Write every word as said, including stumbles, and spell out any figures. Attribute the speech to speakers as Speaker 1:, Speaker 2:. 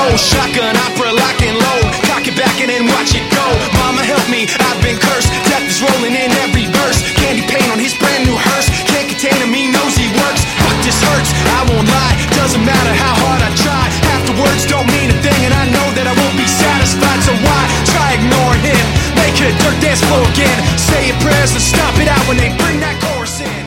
Speaker 1: old shotgun opera, lock and load. Cock it back and then watch it go. Mama help me, I've been cursed. Death is rolling in every verse. Candy paint on his brand new hearse. Can't contain him, he knows he works. Fuck, this hurts, I won't lie. Doesn't matter how